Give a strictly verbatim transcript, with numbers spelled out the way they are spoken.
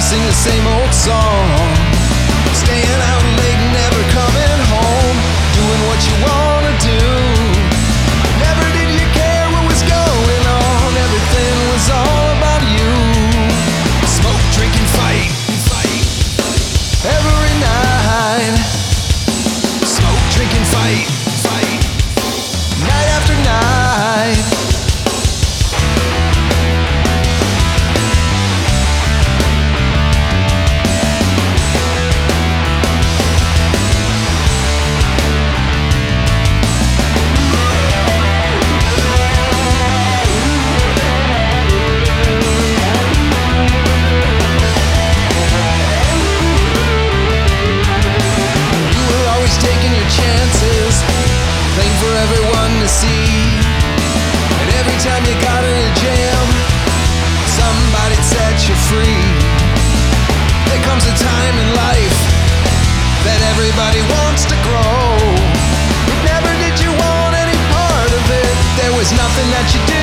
sing the same old song. Staying out late, never coming home, doing what you wanna do. Never did you care what was going on, everything was all about you. Smoke, drink, and fight, fight, every night. Smoke, drink, and fight, fight, night after night. Playing for everyone to see. And every time you got in a jam, somebody set you free. There comes a time in life that everybody wants to grow, but never did you want any part of it. There was nothing that you did